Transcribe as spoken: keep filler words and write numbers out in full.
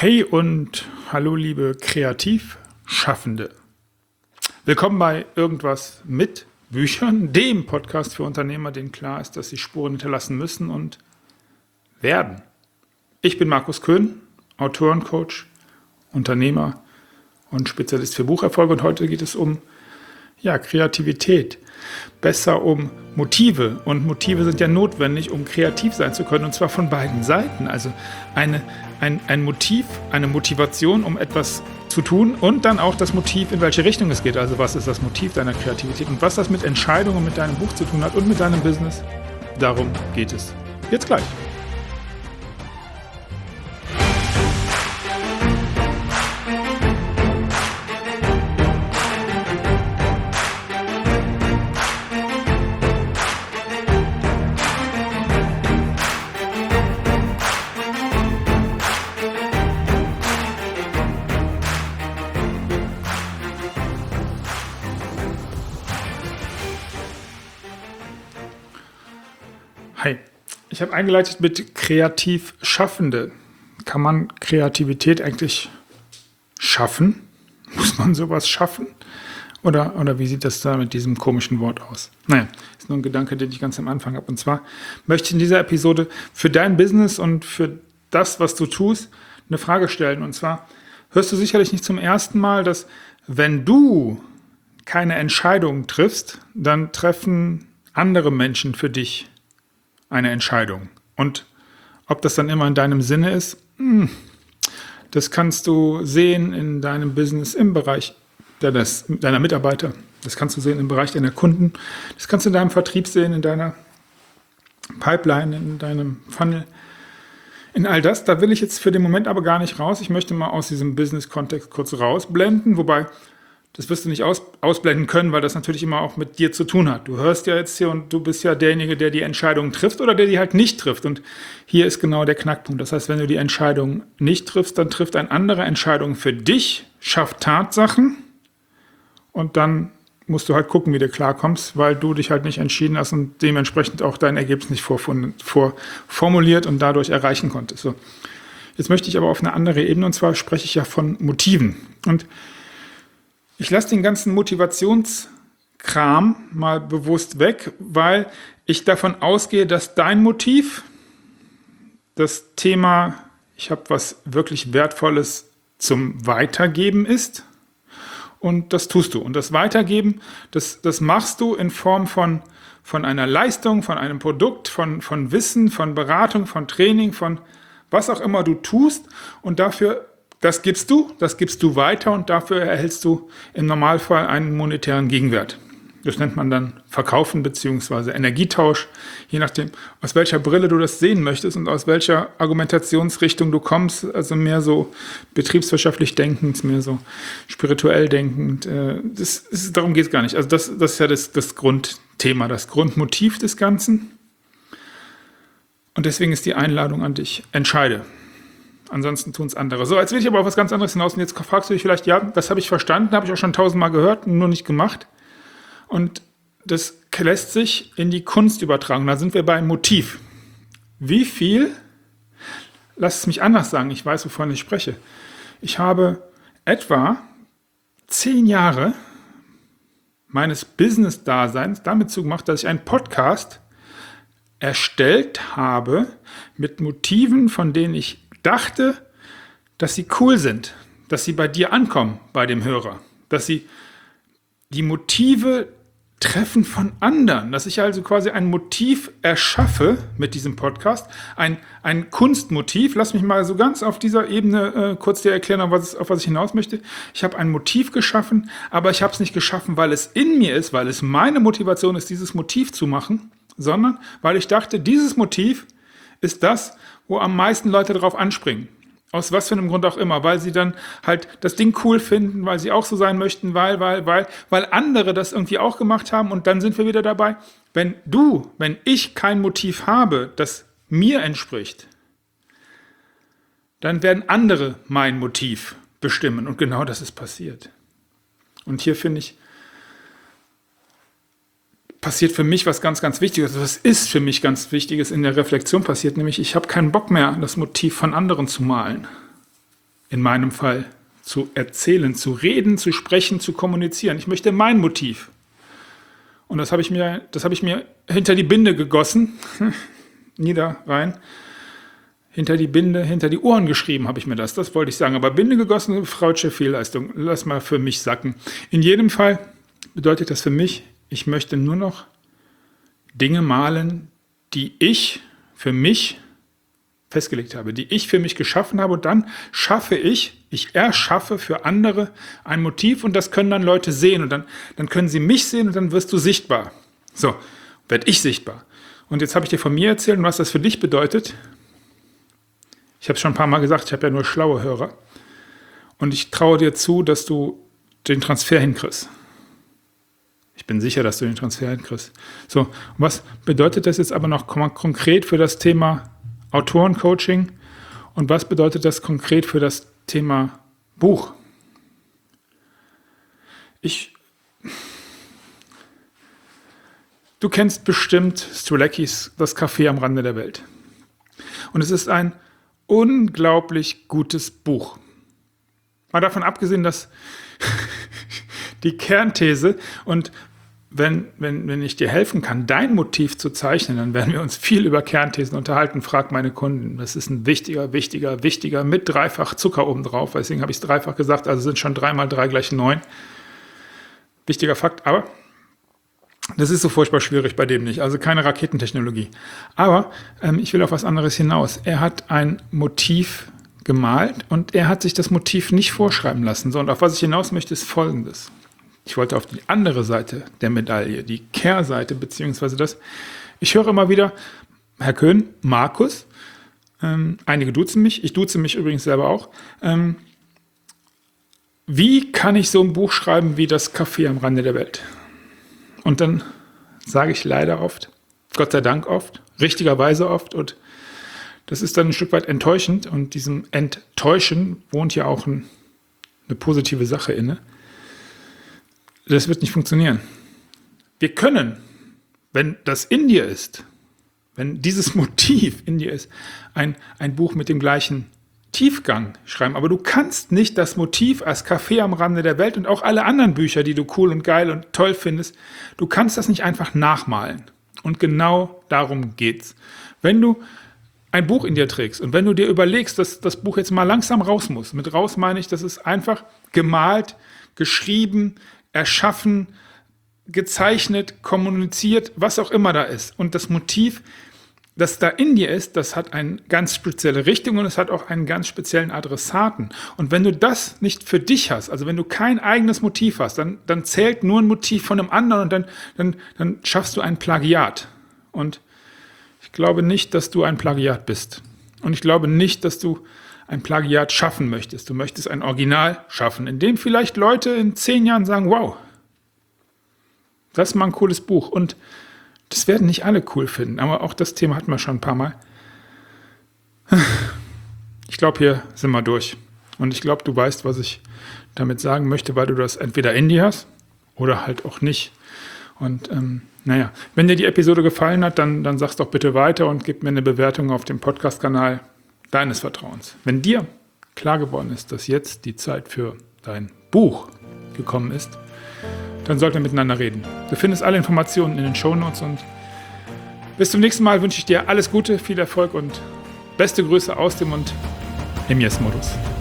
Hey und hallo liebe Kreativschaffende. Willkommen bei Irgendwas mit Büchern, dem Podcast für Unternehmer, denen klar ist, dass sie Spuren hinterlassen müssen und werden. Ich bin Markus Köhn, Autorencoach, Unternehmer und Spezialist für Bucherfolg und heute geht es um ja, Kreativität. Besser um Motive. Und Motive sind ja notwendig, um kreativ sein zu können. Und zwar von beiden Seiten. Also eine, ein, ein Motiv, eine Motivation, um etwas zu tun und dann auch das Motiv, in welche Richtung es geht. Also was ist das Motiv deiner Kreativität und was das mit Entscheidungen mit deinem Buch zu tun hat und mit deinem Business. Darum geht es jetzt gleich. Hi, ich habe eingeleitet mit Kreativschaffende. Kann man Kreativität eigentlich schaffen? Muss man sowas schaffen? Oder, oder wie sieht das da mit diesem komischen Wort aus? Naja, ist nur ein Gedanke, den ich ganz am Anfang habe. Und zwar möchte ich in dieser Episode für dein Business und für das, was du tust, eine Frage stellen. Und zwar hörst du sicherlich nicht zum ersten Mal, dass wenn du keine Entscheidung triffst, dann treffen andere Menschen für dich eine Entscheidung. Und ob das dann immer in deinem Sinne ist, das kannst du sehen in deinem Business im Bereich deines, deiner Mitarbeiter. Das kannst du sehen im Bereich deiner Kunden. Das kannst du in deinem Vertrieb sehen, in deiner Pipeline, in deinem Funnel. In all das, da will ich jetzt für den Moment aber gar nicht raus. Ich möchte mal aus diesem Business-Kontext kurz rausblenden, wobei das wirst du nicht aus, ausblenden können, weil das natürlich immer auch mit dir zu tun hat. Du hörst ja jetzt hier und du bist ja derjenige, der die Entscheidung trifft oder der die halt nicht trifft. Und hier ist genau der Knackpunkt. Das heißt, wenn du die Entscheidung nicht triffst, dann trifft ein anderer Entscheidung für dich, schafft Tatsachen und dann musst du halt gucken, wie du klarkommst, weil du dich halt nicht entschieden hast und dementsprechend auch dein Ergebnis nicht vorformuliert und dadurch erreichen konntest. So. Jetzt möchte ich aber auf eine andere Ebene und zwar spreche ich ja von Motiven. Und ich lasse den ganzen Motivationskram mal bewusst weg, weil ich davon ausgehe, dass dein Motiv, das Thema, ich habe was wirklich Wertvolles zum Weitergeben ist und das tust du. Und das Weitergeben, das, das machst du in Form von, von einer Leistung, von einem Produkt, von, von Wissen, von Beratung, von Training, von was auch immer du tust und dafür Das gibst du, das gibst du weiter und dafür erhältst du im Normalfall einen monetären Gegenwert. Das nennt man dann Verkaufen bzw. Energietausch, je nachdem, aus welcher Brille du das sehen möchtest und aus welcher Argumentationsrichtung du kommst, also mehr so betriebswirtschaftlich denkend, mehr so spirituell denkend. Das ist, darum geht es gar nicht. Also das, das ist ja das, das Grundthema, das Grundmotiv des Ganzen. Und deswegen ist die Einladung an dich, entscheide. Ansonsten tun es andere. So, jetzt will ich aber auf was ganz anderes hinaus. Und jetzt fragst du dich vielleicht, ja, das habe ich verstanden, habe ich auch schon tausendmal gehört, nur nicht gemacht. Und das lässt sich in die Kunst übertragen. Da sind wir beim Motiv. Wie viel, lass es mich anders sagen, ich weiß, wovon ich spreche. Ich habe etwa zehn Jahre meines Business-Daseins damit zugemacht, dass ich einen Podcast erstellt habe mit Motiven, von denen ich dachte, dass sie cool sind, dass sie bei dir ankommen, bei dem Hörer, dass sie die Motive treffen von anderen, dass ich also quasi ein Motiv erschaffe mit diesem Podcast, ein, ein Kunstmotiv. Lass mich mal so ganz auf dieser Ebene äh, kurz dir erklären, auf was, auf was ich hinaus möchte. Ich habe ein Motiv geschaffen, aber ich habe es nicht geschaffen, weil es in mir ist, weil es meine Motivation ist, dieses Motiv zu machen, sondern weil ich dachte, dieses Motiv ist das, wo am meisten Leute drauf anspringen. Aus was für einem Grund auch immer, weil sie dann halt das Ding cool finden, weil sie auch so sein möchten, weil, weil, weil, weil andere das irgendwie auch gemacht haben und dann sind wir wieder dabei. Wenn du, wenn ich kein Motiv habe, das mir entspricht, dann werden andere mein Motiv bestimmen und genau das ist passiert. Und hier finde ich, passiert für mich was ganz, ganz Wichtiges. Was ist für mich ganz Wichtiges in der Reflexion passiert, nämlich ich habe keinen Bock mehr, das Motiv von anderen zu malen. in meinem Fall zu erzählen, zu reden, zu sprechen, zu kommunizieren. Ich möchte mein Motiv. Und das habe ich mir, das habe ich mir hinter die Binde gegossen, nieder rein, hinter die Binde, hinter die Ohren geschrieben habe ich mir das, das wollte ich sagen. Aber Binde gegossen, fraudsche Fehlleistung, lass mal für mich sacken. In jedem Fall bedeutet das für mich, ich möchte nur noch Dinge malen, die ich für mich festgelegt habe, die ich für mich geschaffen habe, und dann schaffe ich, ich erschaffe für andere ein Motiv, und das können dann Leute sehen, und dann, dann können sie mich sehen, und dann wirst du sichtbar. So, werde ich sichtbar. Und jetzt habe ich dir von mir erzählt, und was das für dich bedeutet. Ich habe es schon ein paar Mal gesagt, ich habe ja nur schlaue Hörer, und ich traue dir zu, dass du den Transfer hinkriegst. Ich bin sicher, dass du den Transfer hinkriegst. So, und was bedeutet das jetzt aber noch konkret für das Thema Autorencoaching, und was bedeutet das konkret für das Thema Buch? Ich, du kennst bestimmt Streleckis Das Café am Rande der Welt. Und es ist ein unglaublich gutes Buch. Mal davon abgesehen, dass die Kernthese, und Wenn, wenn, wenn ich dir helfen kann, dein Motiv zu zeichnen, dann werden wir uns viel über Kernthesen unterhalten. Frag meine Kunden. Das ist ein wichtiger, wichtiger, wichtiger, mit dreifach Zucker obendrauf. Deswegen habe ich es dreifach gesagt, also sind schon drei mal drei gleich neun. Wichtiger Fakt, aber das ist so furchtbar schwierig bei dem nicht. Also keine Raketentechnologie. Aber ähm, ich will auf was anderes hinaus. Er hat ein Motiv gemalt, und er hat sich das Motiv nicht vorschreiben lassen. So, und auf was ich hinaus möchte, ist Folgendes. Ich wollte auf die andere Seite der Medaille, die Kehrseite, beziehungsweise das. Ich höre immer wieder, Herr Köhn, Markus, ähm, einige duzen mich, ich duze mich übrigens selber auch. Ähm, wie kann ich so ein Buch schreiben wie Das Café am Rande der Welt? Und dann sage ich leider oft, Gott sei Dank oft, richtigerweise oft, und das ist dann ein Stück weit enttäuschend, und diesem Enttäuschen wohnt ja auch ein, eine positive Sache inne. Das wird nicht funktionieren. Wir können, wenn das in dir ist, wenn dieses Motiv in dir ist, ein, ein Buch mit dem gleichen Tiefgang schreiben. Aber du kannst nicht das Motiv als Café am Rande der Welt und auch alle anderen Bücher, die du cool und geil und toll findest, du kannst das nicht einfach nachmalen. Und genau darum geht's. Wenn du ein Buch in dir trägst und wenn du dir überlegst, dass das Buch jetzt mal langsam raus muss, mit raus meine ich, das ist einfach gemalt, geschrieben, erschaffen, gezeichnet, kommuniziert, was auch immer da ist. Und das Motiv, das da in dir ist, das hat eine ganz spezielle Richtung, und es hat auch einen ganz speziellen Adressaten. Und wenn du das nicht für dich hast, also wenn du kein eigenes Motiv hast, dann, dann zählt nur ein Motiv von einem anderen, und dann, dann, dann schaffst du ein Plagiat. Und ich glaube nicht, dass du ein Plagiat bist. Und ich glaube nicht, dass du ein Plagiat schaffen möchtest. Du möchtest ein Original schaffen, in dem vielleicht Leute in zehn Jahren sagen, wow, das ist mal ein cooles Buch. Und das werden nicht alle cool finden, aber auch das Thema hatten wir schon ein paar Mal. Ich glaube, hier sind wir durch. Und ich glaube, du weißt, was ich damit sagen möchte, weil du das entweder in dir hast oder halt auch nicht. Und ähm, naja, wenn dir die Episode gefallen hat, dann, dann sag's doch bitte weiter und gib mir eine Bewertung auf dem Podcast-Kanal deines Vertrauens. Wenn dir klar geworden ist, dass jetzt die Zeit für dein Buch gekommen ist, dann sollten wir miteinander reden. Du findest alle Informationen in den Shownotes, und bis zum nächsten Mal wünsche ich dir alles Gute, viel Erfolg und beste Grüße aus dem und im Yes-Modus.